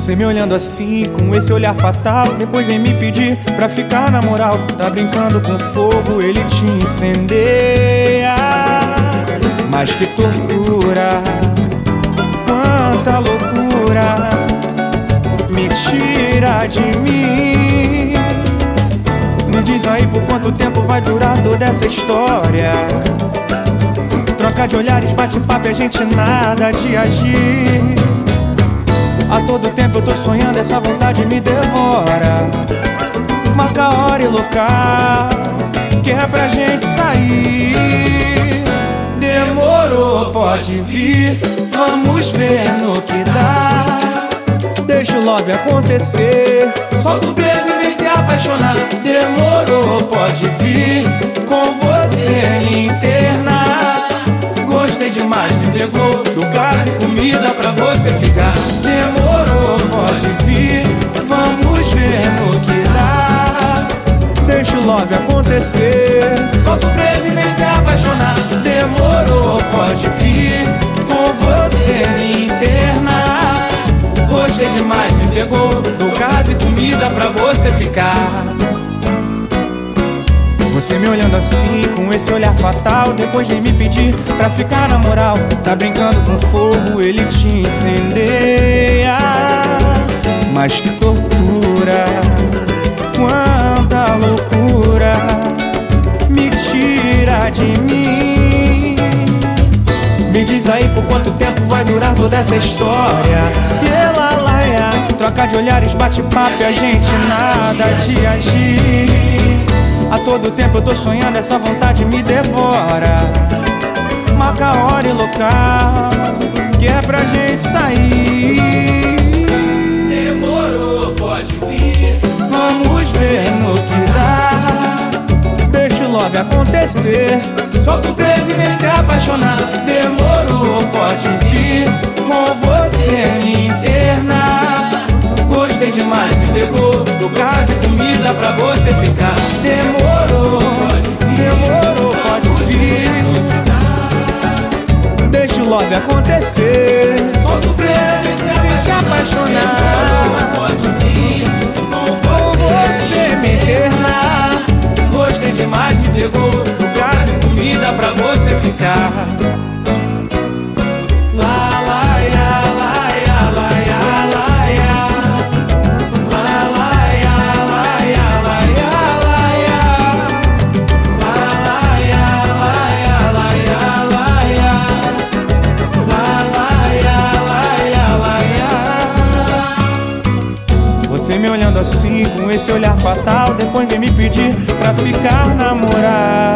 Você me olhando assim, com esse olhar fatal, depois vem me pedir pra ficar na moral. Tá brincando com fogo, ele te incendeia. Mas que tortura, quanta loucura, me tira de mim. Me diz aí por quanto tempo vai durar toda essa história. Troca de olhares, bate-papo e a gente nada de agir. A todo tempo eu tô sonhando, essa vontade me devora. Marca a hora e local, que é pra gente sair. Demorou, pode vir, vamos ver no que dá. Deixa o love acontecer, solta o peso e vem se apaixonar. Demorou, pode vir, com você me internar. Gostei demais, me pegou, do caso e comida pra você ficar. Demorou, pode vir, vamos ver no que dá. Deixa o love acontecer, solta o preso e vem se apaixonar. Demorou, pode vir, com você me internar. Gostei demais, me pegou, do caso e comida pra você ficar. Você me olhando assim, com esse olhar fatal, depois vem me pedir pra ficar na moral. Tá brincando com fogo, ele te incendeia. Mas que tortura, quanta loucura, me tira de mim. Me diz aí por quanto tempo vai durar toda essa história. Troca de olhares, bate-papo e a gente nada de agir. A todo tempo eu tô sonhando, essa vontade me devora. Marca a hora e local, que é pra gente sair. Demorou, pode vir, vamos ver no que dá. Deixa o love acontecer, solta o preso e vem se apaixonar. Demorou, pode vir, com você me internar. Gostei demais, me pegou, do caso e comida pra você ficar. Demorou, pode vir. Deixa o love acontecer, solta o preso e vem se apaixonar. Pode vir, com você me internar. Gostei demais, me pegou, do caso e comida pra você ficar. Você me olhando assim, com esse olhar fatal, depois vem me pedir pra ficar na moral.